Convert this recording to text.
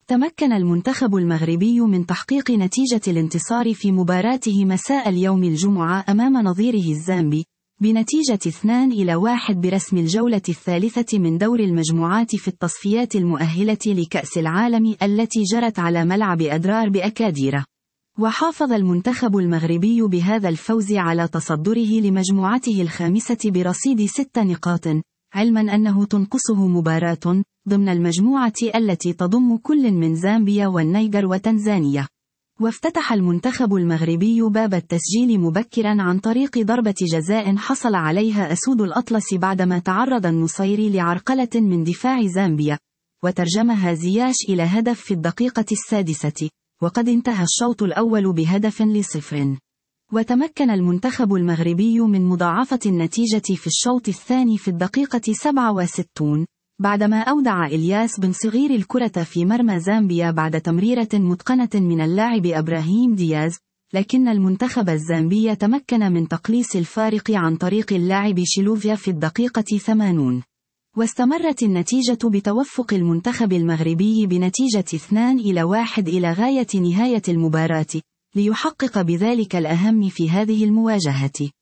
تمكن المنتخب المغربي من تحقيق نتيجة الانتصار في مباراته مساء اليوم الجمعة أمام نظيره الزامبي، بنتيجة 2-1 برسم الجولة الثالثة من دور المجموعات في التصفيات المؤهلة لكأس العالم التي جرت على ملعب أدرار بأكاديرا. وحافظ المنتخب المغربي بهذا الفوز على تصدره لمجموعته الخامسة برصيد 6 نقاط، علما أنه تنقصه مباراة ضمن المجموعة التي تضم كل من زامبيا والنيجر وتنزانيا. وافتتح المنتخب المغربي باب التسجيل مبكرا عن طريق ضربة جزاء حصل عليها أسود الأطلس بعدما تعرض النصيري لعرقلة من دفاع زامبيا، وترجمها زياش إلى هدف في الدقيقة 6، وقد انتهى الشوط الأول ب0-0. وتمكن المنتخب المغربي من مضاعفة النتيجة في الشوط الثاني في الدقيقة 67، بعدما أودع إلياس بن صغير الكرة في مرمى زامبيا بعد تمريرة متقنة من اللاعب إبراهيم دياز، لكن المنتخب الزامبي تمكن من تقليص الفارق عن طريق اللاعب شيلوفيا في الدقيقة 80. واستمرت النتيجة بتوفق المنتخب المغربي بنتيجة 2-1 إلى غاية نهاية المباراة، ليحقق بذلك الأهم في هذه المواجهة.